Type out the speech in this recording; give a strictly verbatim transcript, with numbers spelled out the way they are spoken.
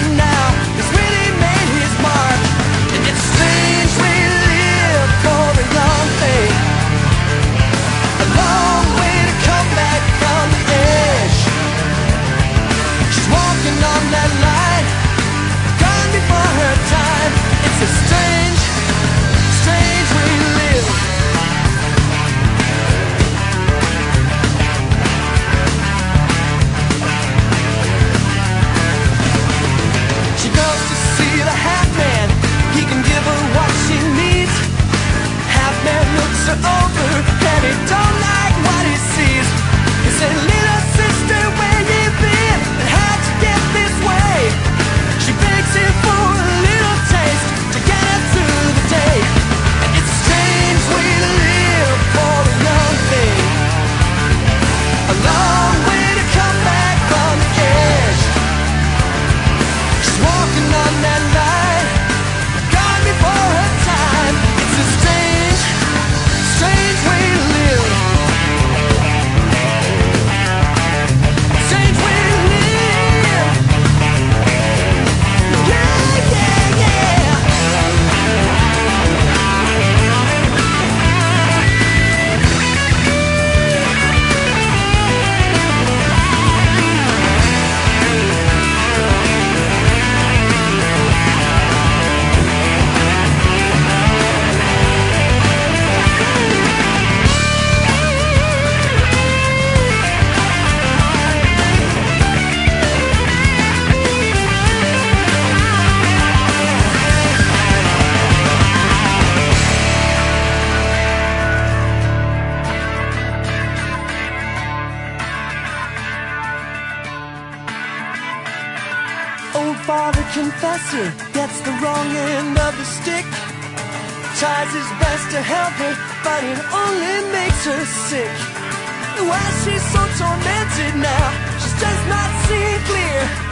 dancing now has really made his mark. And it's strange we live for a young thing, a long way to come back from the edge. She's walking on that line, gone before her time. It's a strange, strange way to live. She goes to see the half man, he can give her what she needs. Half man looks her over and he don't like what he sees. He said, little sister, where you been and how'd you get this way? She begs him for a little taste to get her through the day. And it's a strange way to live for a young thing, a long way to come back from the edge. She's walking on that line, gone before her time. It's a strange, strange way to live. Strange way to live. Yeah, yeah, yeah. Old father confessor gets the wrong end of the stick, tries his best to help her, but it only makes her sick. Why she's so tormented now, she's just not seeing clear.